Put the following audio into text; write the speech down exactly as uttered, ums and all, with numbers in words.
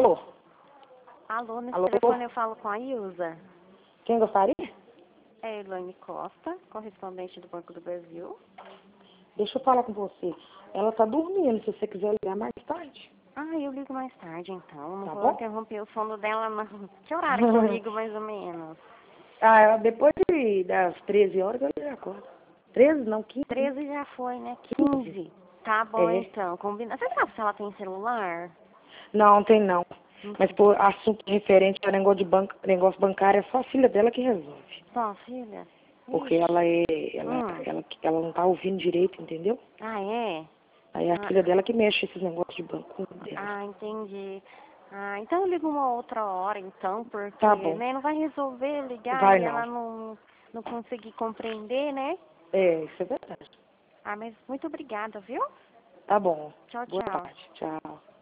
Alô? Alô, nesse Alô? telefone eu falo com a Ilza. Quem gostaria? É Elaine Costa, correspondente do Banco do Brasil. Deixa eu falar com você. Ela tá dormindo, se você quiser ligar mais tarde. Ah, eu ligo mais tarde então. Não Tá vou bom? interromper o sono dela, não. Que horário que eu ligo mais ou menos? Ah, depois de- das treze horas eu já acordo. treze não, quinze. treze já foi, né? quinze. quinze. Tá bom É. então, combina. Você sabe se ela tem celular? Não, tem não. Não Mas sei. por assunto referente a negócio de banco, negócio bancário, é só a filha dela que resolve. Só, filha? Porque Ixi. ela é. Ela, Hum. ela, ela não tá ouvindo direito, entendeu? Ah, é? Aí é a Ah, filha dela que mexe esses negócios de banco dela. ah, entendi. Ah, então eu ligo uma outra hora então, porque, Tá bom. né, não vai resolver ligar Vai e não. ela não, não conseguir compreender, né? É, isso é verdade. Ah, mas muito obrigada, viu? Tá bom. Tchau, Boa tchau. tarde. Tchau.